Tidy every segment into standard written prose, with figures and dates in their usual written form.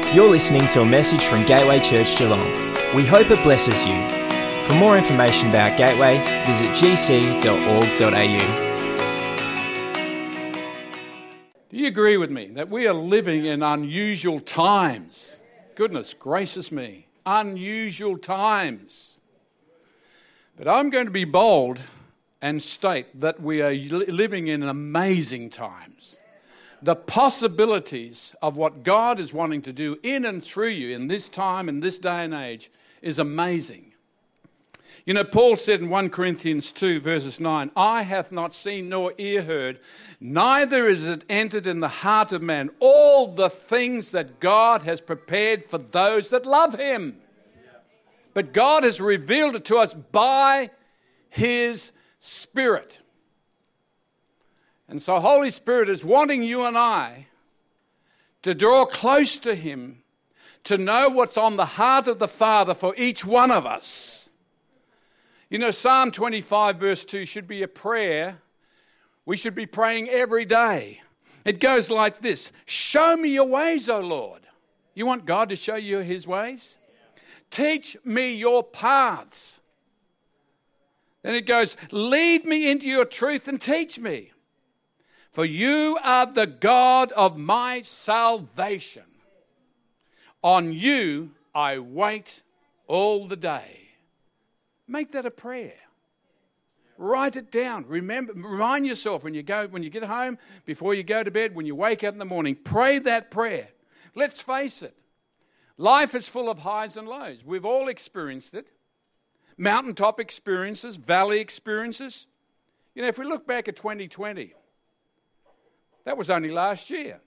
You're listening to a message from Gateway Church Geelong. We hope it blesses you. For more information about Gateway, visit gc.org.au. Do you agree with me that we are living in unusual times? Goodness gracious me, unusual times. But I'm going to be bold and state that we are living in amazing times. The possibilities of what God is wanting to do in and through you in this time, in this day and age, is amazing. You know, Paul said in 1 Corinthians 2 verses 9, "Eye hath not seen nor ear heard, neither is it entered in the heart of man, all the things that God has prepared for those that love him." But God has revealed it to us by his Spirit. And so Holy Spirit is wanting you and I to draw close to him, to know what's on the heart of the Father for each one of us. You know, Psalm 25 verse 2 should be a prayer we should be praying every day. It goes like this: "Show me your ways, O Lord." You want God to show you his ways? "Teach me your paths." Then it goes, "Lead me into your truth and teach me. For you are the God of my salvation. On you I wait all the day." Make that a prayer. Write it down. Remind yourself when you get home, before you go to bed, when you wake up in the morning, pray that prayer. Let's face it. Life is full of highs and lows. We've all experienced it. Mountaintop experiences, valley experiences. You know, if we look back at 2020, that was only last year.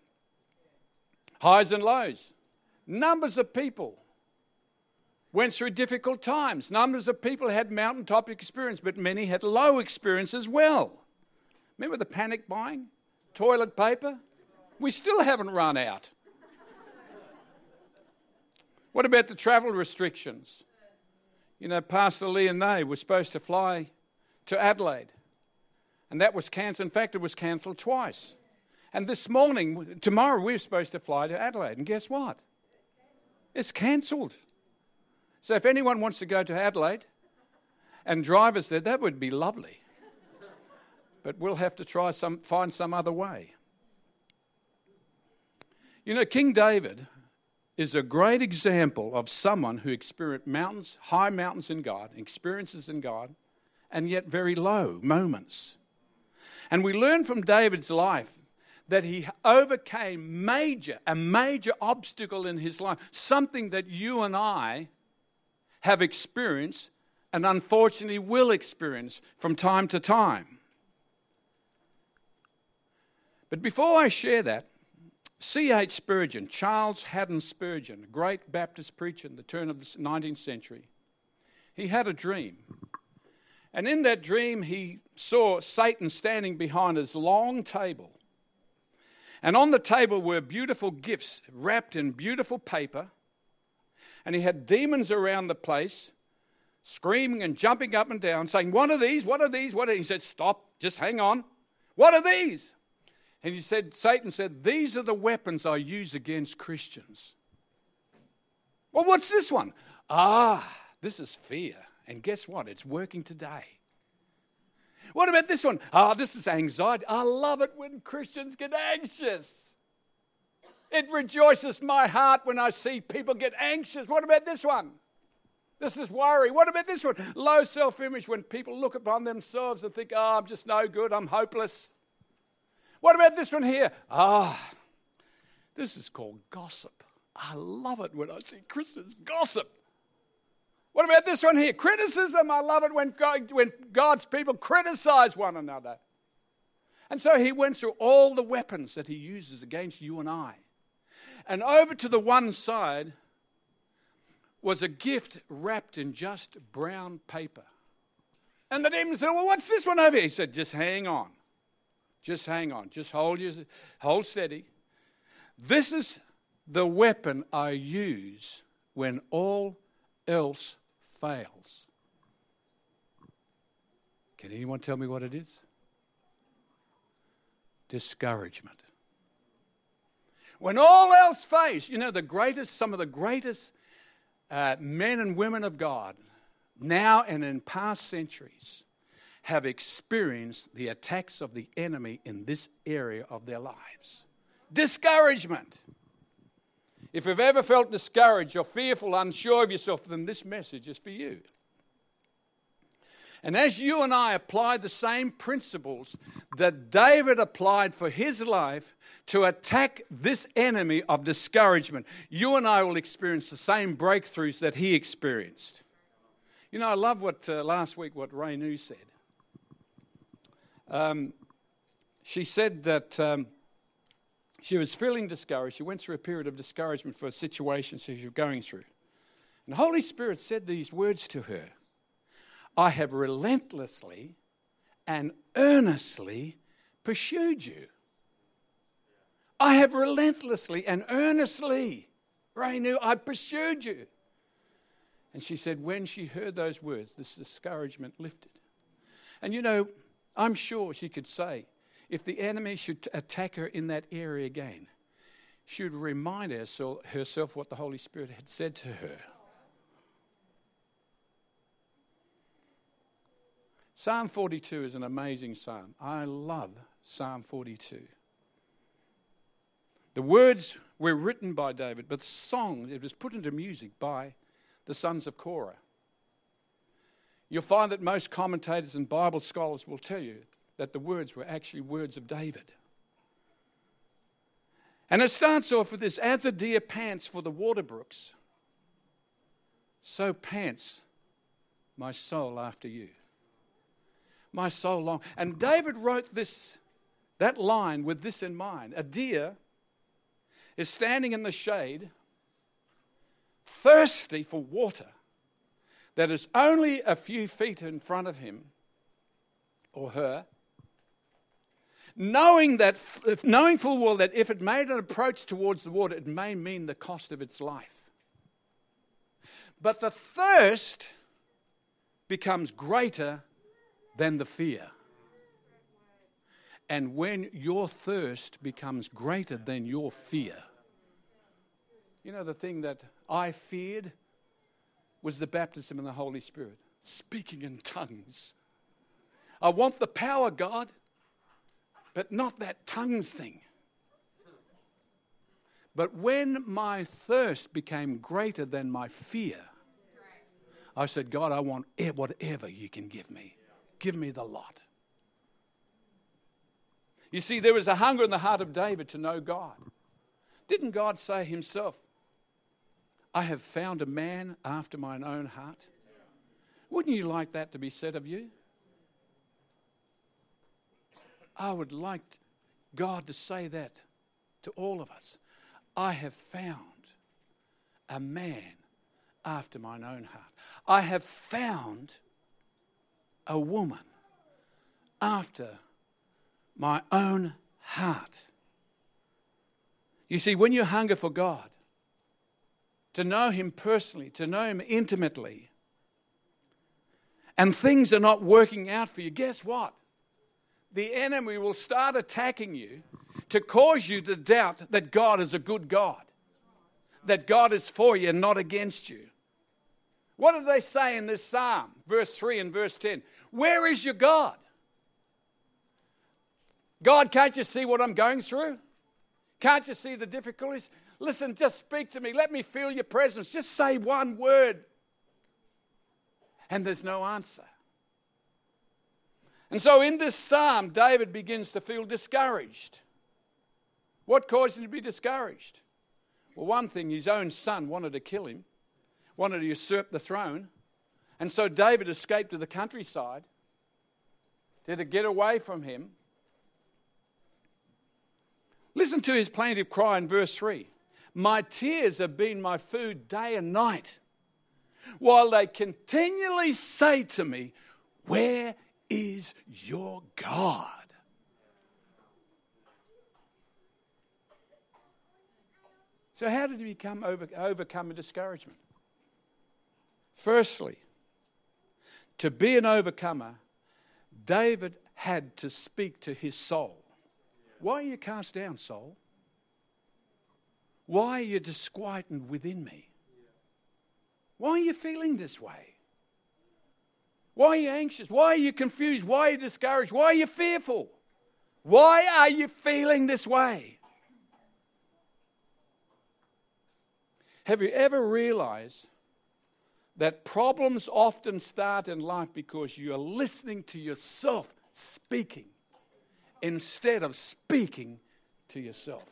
Highs and lows. Numbers of people went through difficult times. Numbers of people had mountaintop experience, but many had low experience as well. Remember the panic buying? Toilet paper? We still haven't run out. What about the travel restrictions? You know, Pastor Lee and Nay were supposed to fly to Adelaide, and that was cancelled. In fact, it was cancelled twice. And tomorrow, we're supposed to fly to Adelaide. And guess what? It's cancelled. So if anyone wants to go to Adelaide and drive us there, that would be lovely. But we'll have to find some other way. You know, King David is a great example of someone who experienced high mountains in God, experiences in God, and yet very low moments. And we learn from David's life that he overcame a major obstacle in his life, something that you and I have experienced and unfortunately will experience from time to time. But before I share that, C.H. Spurgeon, Charles Haddon Spurgeon, a great Baptist preacher in the turn of the 19th century, he had a dream. And in that dream, he saw Satan standing behind his long table. And on the table were beautiful gifts wrapped in beautiful paper. And he had demons around the place, screaming and jumping up and down, saying, "What are these? What are these? What are these?" He said, "Stop, just hang on. What are these?" And Satan said, "These are the weapons I use against Christians." "Well, what's this one?" This is fear. And guess what? It's working today. "What about this one?" This is anxiety. I love it when Christians get anxious. It rejoices my heart when I see people get anxious. "What about this one?" This is worry. "What about this one?" Low self-image, when people look upon themselves and think, "I'm just no good, I'm hopeless." "What about this one here?" This is called gossip. I love it when I see Christians gossip. "What about this one here?" Criticism. I love it when God's people criticize one another. And so he went through all the weapons that he uses against you and I. And over to the one side was a gift wrapped in just brown paper. And the demon said, "Well, what's this one over here?" He said, "Just hang on. Just hang on. Just hold steady. This is the weapon I use when all else fails." Can anyone tell me what it is? Discouragement. When all else fails, some of the greatest men and women of God, now and in past centuries, have experienced the attacks of the enemy in this area of their lives. Discouragement. If you've ever felt discouraged or fearful, unsure of yourself, then this message is for you. And as you and I apply the same principles that David applied for his life to attack this enemy of discouragement, you and I will experience the same breakthroughs that he experienced. I love what last week what Ray New said. She said that she was feeling discouraged. She went through a period of discouragement for a situation she was going through. And the Holy Spirit said these words to her: I have relentlessly and earnestly pursued you. I have relentlessly and earnestly, Ray New, I pursued you. And she said when she heard those words, this discouragement lifted. And I'm sure she could say, if the enemy should attack her in that area again, she would remind herself what the Holy Spirit had said to her. Psalm 42 is an amazing psalm. I love Psalm 42. The words were written by David, but the song, it was put into music by the sons of Korah. You'll find that most commentators and Bible scholars will tell you that the words were actually words of David. And it starts off with this: as a deer pants for the water brooks, so pants my soul after you. My soul long. And David wrote that line with this in mind. A deer is standing in the shade, thirsty for water that is only a few feet in front of him or her, knowing full well that if it made an approach towards the water, it may mean the cost of its life. But the thirst becomes greater than the fear. And when your thirst becomes greater than your fear, the thing that I feared was the baptism in the Holy Spirit, speaking in tongues. I want the power, God, but not that tongues thing. But when my thirst became greater than my fear, I said, God, I want whatever you can give me. Give me the lot. You see, there was a hunger in the heart of David to know God. Didn't God say himself, I have found a man after mine own heart? Wouldn't you like that to be said of you? I would like God to say that to all of us. I have found a man after mine own heart. I have found a woman after my own heart. You see, when you hunger for God, to know him personally, to know him intimately, and things are not working out for you, guess what? The enemy will start attacking you to cause you to doubt that God is a good God, that God is for you and not against you. What did they say in this psalm, verse 3 and verse 10? Where is your God? God, can't you see what I'm going through? Can't you see the difficulties? Listen, just speak to me. Let me feel your presence. Just say one word. And there's no answer. And so in this psalm, David begins to feel discouraged. What caused him to be discouraged? Well, one thing, his own son wanted to kill him, wanted to usurp the throne. And so David escaped to the countryside to get away from him. Listen to his plaintive cry in verse 3. My tears have been my food day and night, while they continually say to me, where is your God? So how did he overcome a discouragement? Firstly, to be an overcomer, David had to speak to his soul. Why are you cast down, soul? Why are you disquieted within me? Why are you feeling this way? Why are you anxious? Why are you confused? Why are you discouraged? Why are you fearful? Why are you feeling this way? Have you ever realized that problems often start in life because you are listening to yourself speaking instead of speaking to yourself?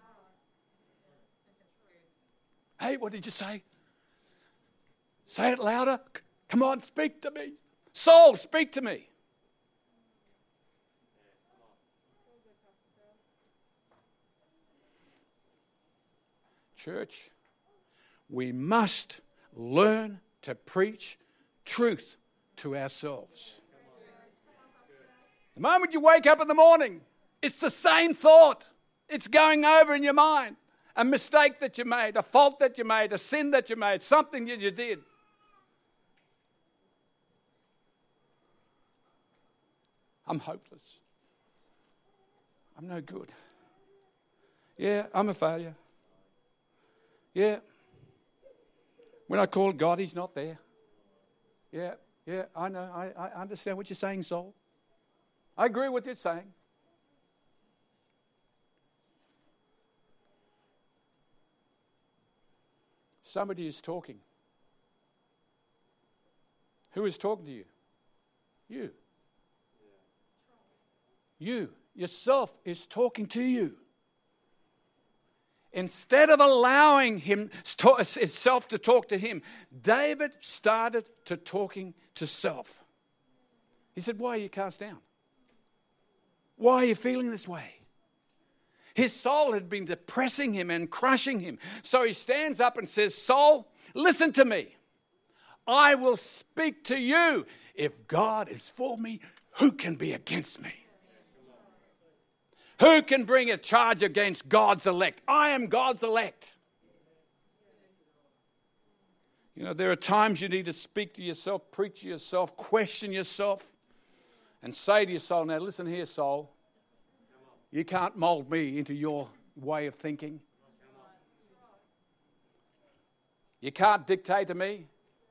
Hey, what did you say? Say it louder. Come on, speak to me. Soul, speak to me. Church, we must learn to preach truth to ourselves. The moment you wake up in the morning, it's the same thought. It's going over in your mind. A mistake that you made, a fault that you made, a sin that you made, something that you did. I'm hopeless. I'm no good. Yeah, I'm a failure. Yeah. When I call God, He's not there. Yeah, I know. I understand what you're saying, soul. I agree with what you're saying. Somebody is talking. Who is talking to you? You. You. Yourself is talking to you. Instead of allowing himself to talk to him, David started to talking to self. He said, why are you cast down? Why are you feeling this way? His soul had been depressing him and crushing him. So he stands up and says, soul, listen to me. I will speak to you. If God is for me, who can be against me? Who can bring a charge against God's elect? I am God's elect. You know, there are times you need to speak to yourself, preach to yourself, question yourself, and say to your soul, now listen here, soul. You can't mold me into your way of thinking. You can't dictate to me.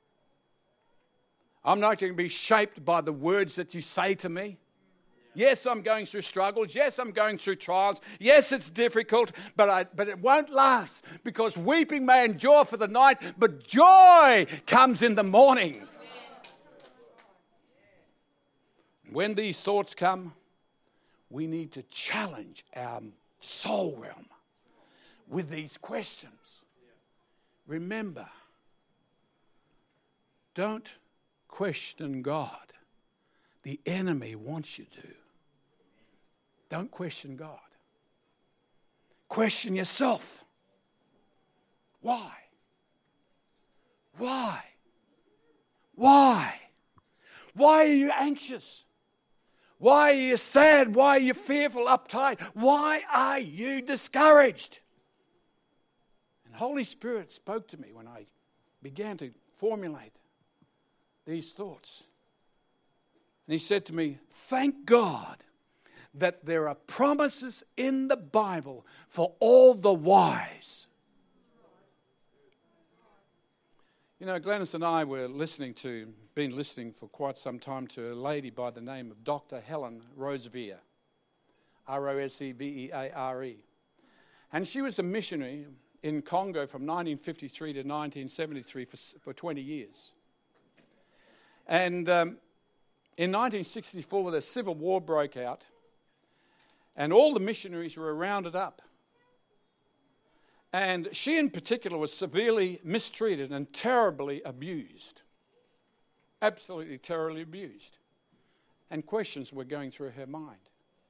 I'm not going to be shaped by the words that you say to me. Yes, I'm going through struggles. Yes, I'm going through trials. Yes, it's difficult, but it won't last, because weeping may endure for the night, but joy comes in the morning. When these thoughts come, we need to challenge our soul realm with these questions. Remember, don't question God. The enemy wants you to. Don't question God. Question yourself. Why? Why? Why? Why are you anxious? Why are you sad? Why are you fearful, uptight? Why are you discouraged? And Holy Spirit spoke to me when I began to formulate these thoughts. And He said to me, thank God that there are promises in the Bible for all the wise. You know, Glennis and I were been listening for quite some time to a lady by the name of Dr. Helen Roseveare, Roseveare. And she was a missionary in Congo from 1953 to 1973 for 20 years. And in 1964, the Civil War broke out, and all the missionaries were rounded up. And she in particular was severely mistreated and terribly abused. Absolutely terribly abused. And questions were going through her mind.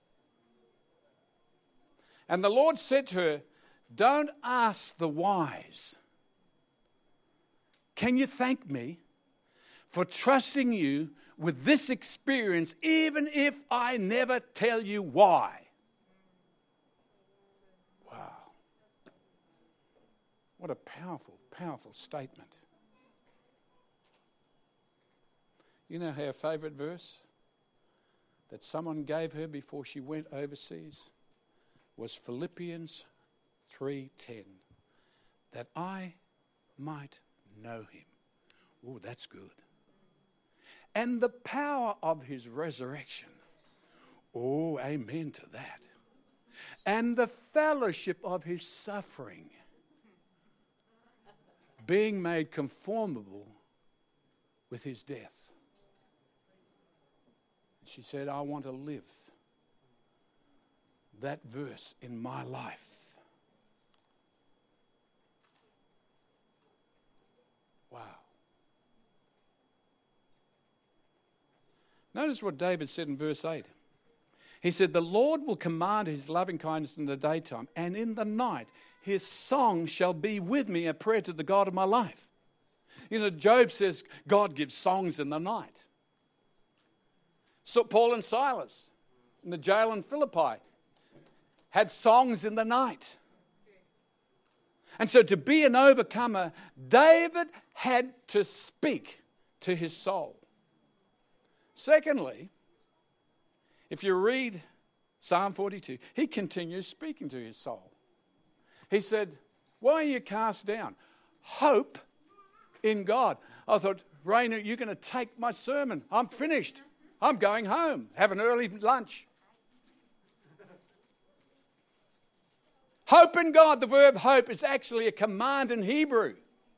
And the Lord said to her, don't ask the wise. Can you thank me for trusting you with this experience, even if I never tell you why? Wow. What a powerful, powerful statement. You know her favourite verse that someone gave her before she went overseas was Philippians 3:10. that I might know him. Oh, that's good. And the power of his resurrection. Oh, amen to that. And the fellowship of his suffering, being made conformable with his death. She said, I want to live that verse in my life. Wow. Notice what David said in verse 8. He said, the Lord will command his loving kindness in the daytime, and in the night his song shall be with me, a prayer to the God of my life. You know, Job says God gives songs in the night. So Paul and Silas in the jail in Philippi had songs in the night. And so to be an overcomer, David had to speak to his soul. Secondly, if you read Psalm 42, he continues speaking to his soul. He said, why are you cast down? Hope in God. I thought, Raina, you're going to take my sermon. I'm finished. I'm going home. Have an early lunch. Hope in God. The verb hope is actually a command in Hebrew.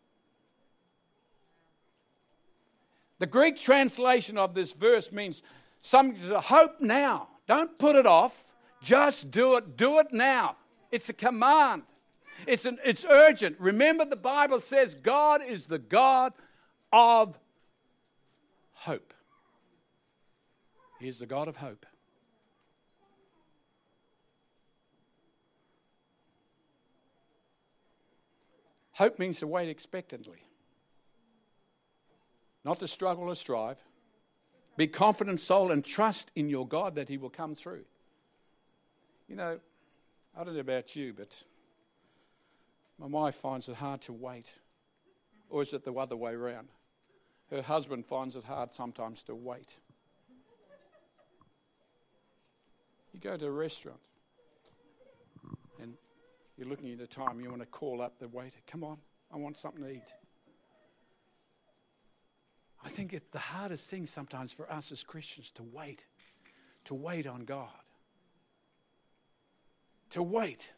The Greek translation of this verse means hope now. Don't put it off. Just do it. Do it now. It's a command. It's urgent. Remember, the Bible says God is the God of hope. He is the God of hope. Hope means to wait expectantly. Not to struggle or strive. Be confident, soul, and trust in your God that he will come through. You know, I don't know about you, but my wife finds it hard to wait. Or is it the other way around? Her husband finds it hard sometimes to wait. You go to a restaurant and you're looking at the time, you want to call up the waiter, come on, I want something to eat. I think it's the hardest thing sometimes for us as Christians to wait on God. To wait.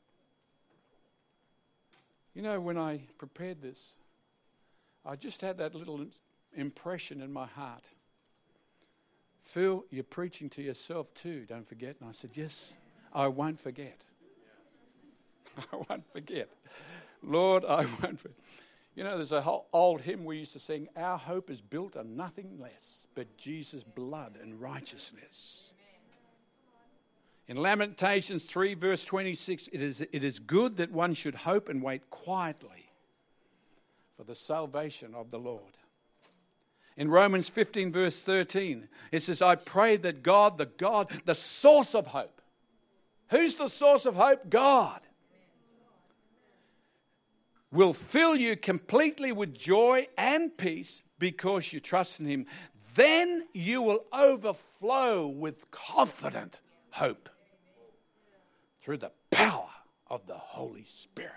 You know, when I prepared this, I just had that little impression in my heart. Phil, you're preaching to yourself too, don't forget. And I said, yes, I won't forget. I won't forget. Lord, I won't forget. You know, there's a whole old hymn we used to sing, our hope is built on nothing less but Jesus' blood and righteousness. In Lamentations 3 verse 26, it is good that one should hope and wait quietly for the salvation of the Lord. In Romans 15 verse 13, it says, I pray that God, the source of hope. Who's the source of hope? God. Will fill you completely with joy and peace because you trust in him. Then you will overflow with confident hope through the power of the Holy Spirit.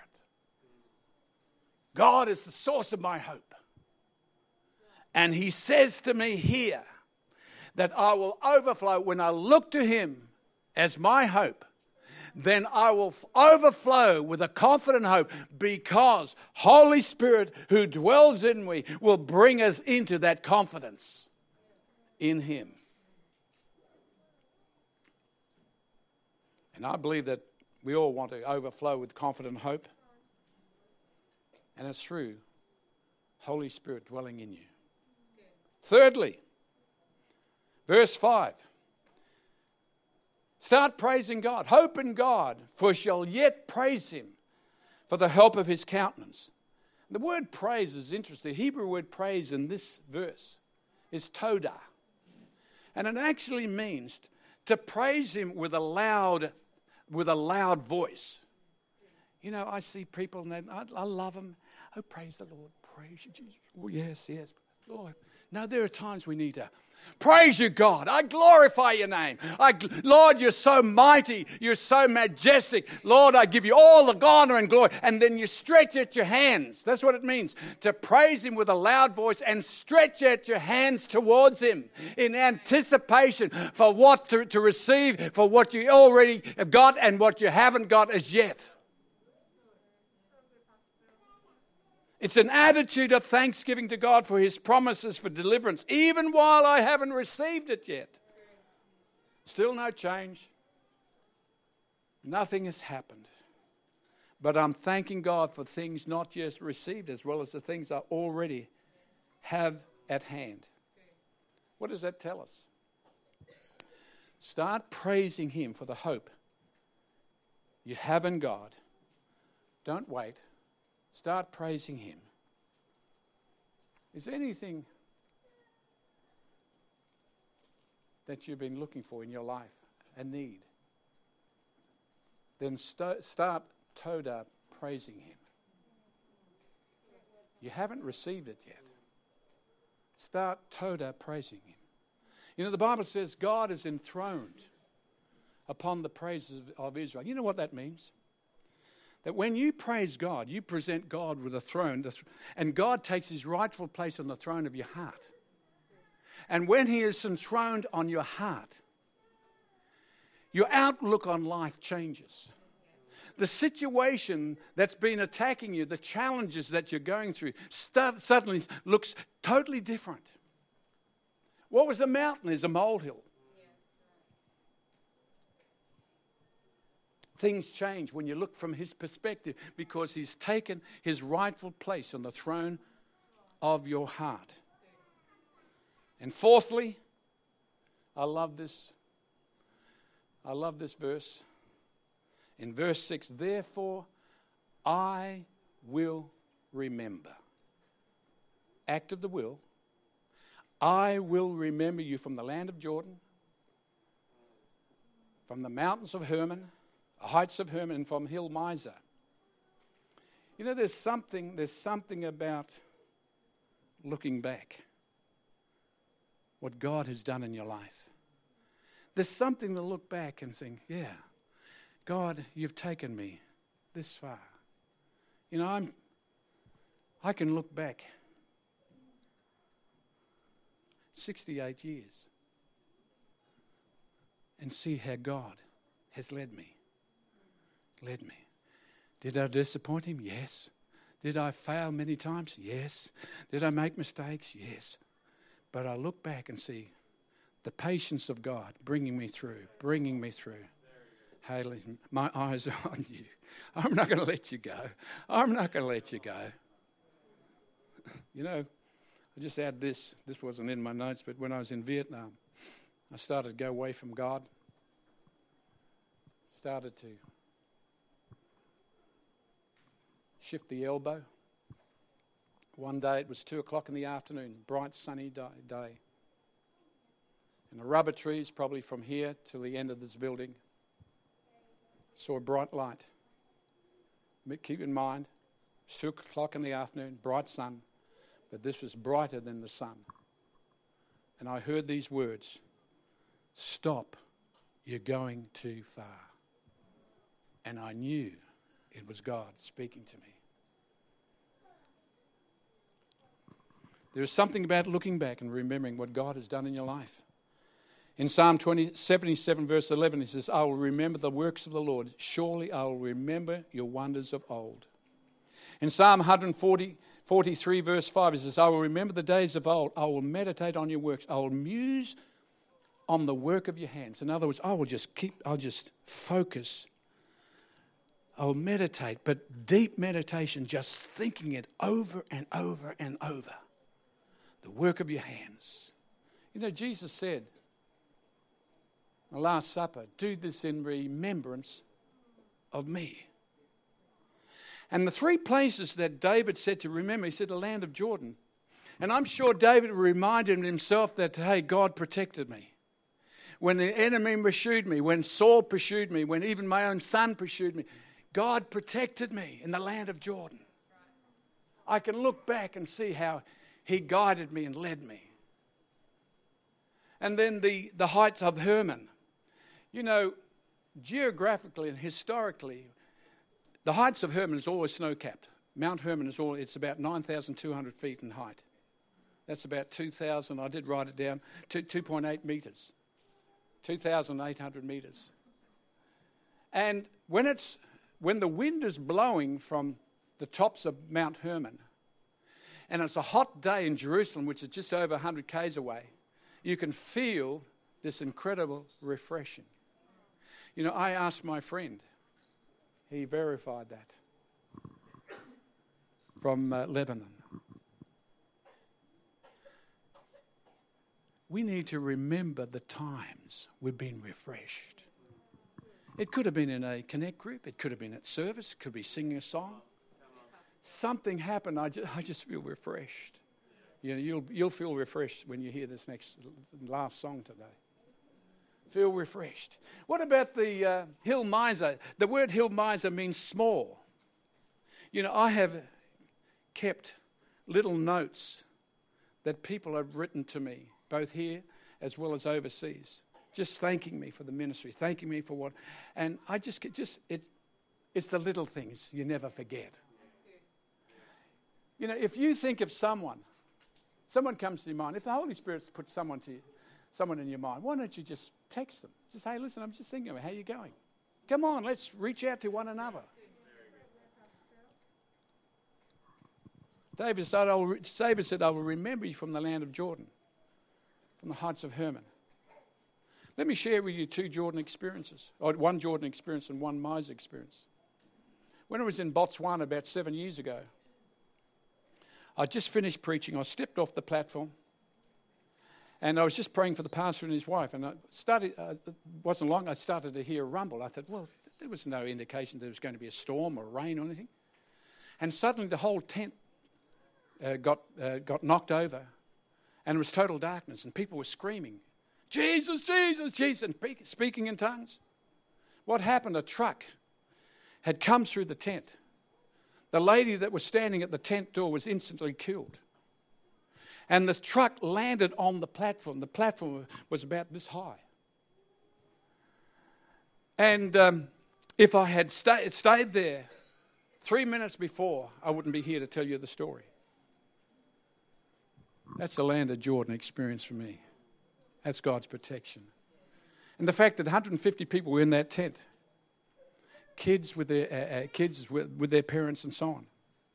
God is the source of my hope. And he says to me here that I will overflow when I look to him as my hope. Then I will overflow with a confident hope because Holy Spirit who dwells in me will bring us into that confidence in him. And I believe that we all want to overflow with confident hope. And it's through Holy Spirit dwelling in you. Thirdly, verse 5. Start praising God. Hope in God, for shall yet praise him for the help of his countenance. The word praise is interesting. The Hebrew word praise in this verse is todah. And it actually means to praise him with a loud voice. You know, I see people and I love them. Oh, praise the Lord. Praise you, Jesus. Oh, yes, yes. Lord. No, there are times we need to praise you, God. I glorify your name. Lord, you're so mighty. You're so majestic. Lord, I give you all the honor and glory. And then you stretch out your hands. That's what it means, to praise him with a loud voice and stretch out your hands towards him in anticipation for what to receive, for what you already have got and what you haven't got as yet. It's an attitude of thanksgiving to God for his promises for deliverance, even while I haven't received it yet. Still no change. Nothing has happened. But I'm thanking God for things not yet received, as well as the things I already have at hand. What does that tell us? Start praising him for the hope you have in God. Don't wait. Start praising him. Is there anything that you've been looking for in your life, a need? Then start toda praising him. You haven't received it yet. Start toda praising him. You know, the Bible says God is enthroned upon the praises of Israel. You know what that means? That when you praise God, you present God with a throne, and God takes his rightful place on the throne of your heart. And when he is enthroned on your heart, your outlook on life changes. The situation that's been attacking you, the challenges that you're going through, suddenly looks totally different. What was a mountain is a molehill. Things change when you look from his perspective, because he's taken his rightful place on the throne of your heart. And fourthly, I love this verse. In verse 6, therefore I will remember. Act of the will. I will remember you from the land of Jordan, from the mountains of Hermon, heights of Hermon, and from Hill Mizar. You know, there's something about looking back, what God has done in your life. There's something to look back and think, yeah, God, you've taken me this far. You know, I can look back 68 years and see how God has led me. Did I disappoint him? Yes. Did I fail many times? Yes. Did I make mistakes? Yes. But I look back and see the patience of God bringing me through. Haley, my eyes are on you. I'm not going to let you go. You know, I just add this. This wasn't in my notes, but when I was in Vietnam, I started to go away from God. Started to shift the elbow. One day it was 2:00 in the afternoon, bright sunny day. And the rubber trees, probably from here to the end of this building, saw a bright light. But keep in mind, it's 2:00 in the afternoon, bright sun, but this was brighter than the sun. And I heard these words, stop, you're going too far. And I knew it was God speaking to me. There is something about looking back and remembering what God has done in your life. In Psalm 77, verse 11, it says, I will remember the works of the Lord. Surely I will remember your wonders of old. In Psalm 143, verse 5, it says, I will remember the days of old. I will meditate on your works. I will muse on the work of your hands. In other words, I'll just focus. I'll meditate, but deep meditation, just thinking it over and over and over. The work of your hands. You know, Jesus said, the Last Supper, do this in remembrance of me. And the three places that David said to remember, he said the land of Jordan. And I'm sure David reminded himself that, hey, God protected me. When the enemy pursued me, when Saul pursued me, when even my own son pursued me, God protected me in the land of Jordan. I can look back and see how he guided me and led me. And then the heights of Hermon. You know, geographically and historically, the heights of Hermon is always snow-capped. Mount Hermon it's about 9,200 feet in height. That's about 2,000, I did write it down, 2.8 meters. 2,800 meters. And when the wind is blowing from the tops of Mount Hermon, and it's a hot day in Jerusalem, which is just over 100 k's away, you can feel this incredible refreshing. You know, I asked my friend, he verified that, from Lebanon. We need to remember the times we've been refreshed. It could have been in a connect group. It could have been at service. It could be singing a song. Something happened. I just feel refreshed. You know, you'll feel refreshed when you hear this last song today. Feel refreshed. What about the hill miser? The word hill miser means small. You know, I have kept little notes that people have written to me, both here as well as overseas, just thanking me for the ministry, thanking me for what, and I it's the little things you never forget. You know, if you think of someone comes to your mind, if the Holy Spirit's put someone in your mind, why don't you just text them? Just, hey, listen, I'm just thinking of it. How you going? Come on, let's reach out to one another. David said, I will remember you from the land of Jordan, from the heights of Hermon. Let me share with you two Jordan experiences, or one Jordan experience and one miser experience. When I was in Botswana about 7 years ago, I just finished preaching. I stepped off the platform, and I was just praying for the pastor and his wife. And it wasn't long, I started to hear a rumble. I thought, well, there was no indication there was going to be a storm or rain or anything. And suddenly the whole tent got knocked over, and it was total darkness, and people were screaming, Jesus, Jesus, Jesus, and speaking in tongues. What happened? A truck had come through the tent. The lady that was standing at the tent door was instantly killed. And the truck landed on the platform. The platform was about this high. And if I had stayed there 3 minutes before, I wouldn't be here to tell you the story. That's the land of Jordan experience for me. That's God's protection. And the fact that 150 people were in that tent, kids with their parents and so on.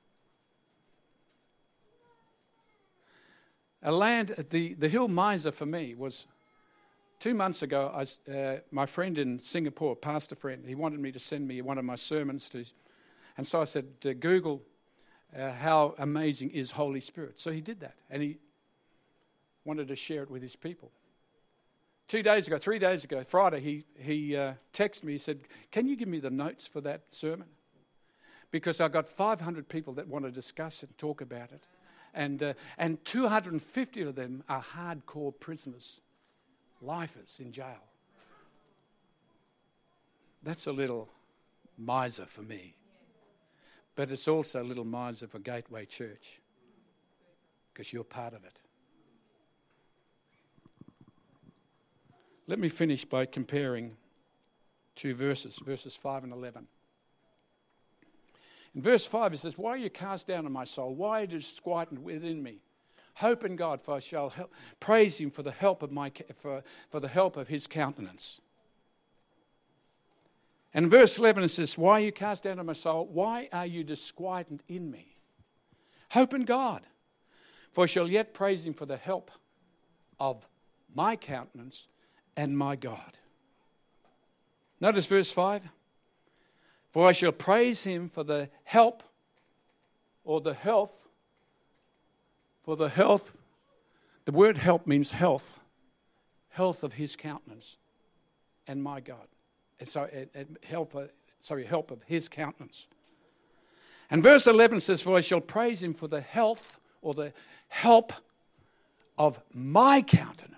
A land, the hill miser for me was 2 months ago. My friend in Singapore, pastor friend, he wanted me to send me one of my sermons and so I said, Google how amazing is Holy Spirit. So he did that, and he wanted to share it with his people. 3 days ago, Friday, he texted me. He said, can you give me the notes for that sermon? Because I've got 500 people that want to discuss it and talk about it. And 250 of them are hardcore prisoners, lifers in jail. That's a little miser for me. But it's also a little miser for Gateway Church, because you're part of it. Let me finish by comparing two verses 5 and 11. In verse 5 it says, why are you cast down on my soul? Why are you disquieted within me? Hope in God, for I shall praise him for the help of for the help of his countenance. And in verse 11 it says, why are you cast down on my soul? Why are you disquieted in me? Hope in God, for I shall yet praise him for the help of my countenance and my God. Notice verse 5. For I shall praise him for the help, or the health, for the health. The word help means health. Health of his countenance and my God. Help of his countenance. And verse 11 says, for I shall praise him for the health, or the help of my countenance.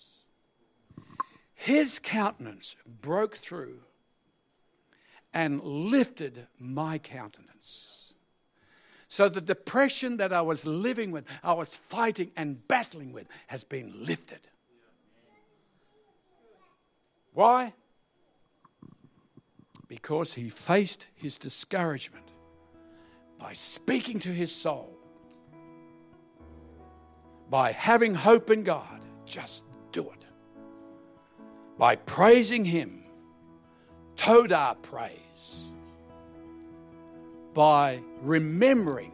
His countenance broke through and lifted my countenance. So the depression that I was living with, I was fighting and battling with, has been lifted. Why? Because he faced his discouragement by speaking to his soul, by having hope in God. Just do it. By praising him, Todah praise, by remembering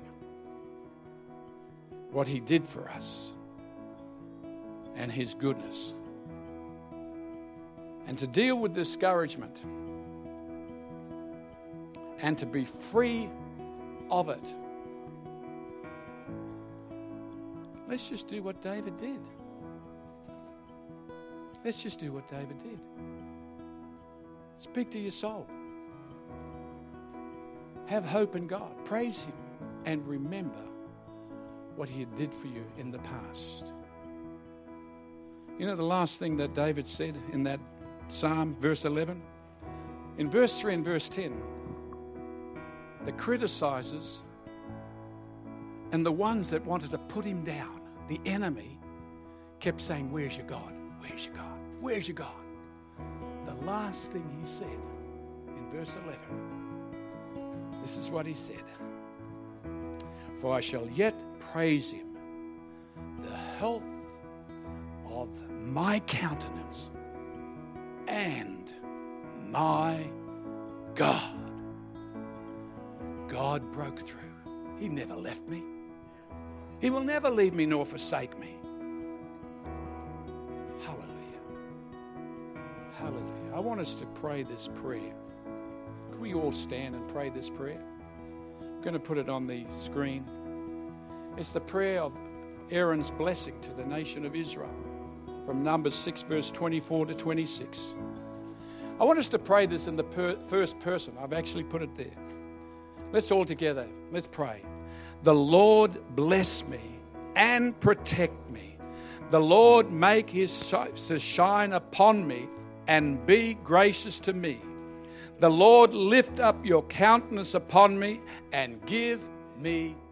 what he did for us and his goodness. And to deal with discouragement and to be free of it, let's just do what David did. Let's just do what David did. Speak to your soul. Have hope in God. Praise him and remember what he did for you in the past. You know the last thing that David said in that Psalm, verse 11? In verse 3 and verse 10, the criticizers and the ones that wanted to put him down, the enemy, kept saying, "Where's your God? Where's your God? Where's your God?" The last thing he said in verse 11, this is what he said: "For I shall yet praise him, the health of my countenance and my God." God broke through. He never left me. He will never leave me nor forsake me. Hallelujah. Hallelujah. I want us to pray this prayer. Can we all stand and pray this prayer? I'm going to put it on the screen. It's the prayer of Aaron's blessing to the nation of Israel from Numbers 6, verse 24 to 26. I want us to pray this in the first person. I've actually put it there. Let's all together, let's pray. The Lord bless me and protect me. The Lord make his face to shine upon me and be gracious to me. The Lord lift up your countenance upon me and give me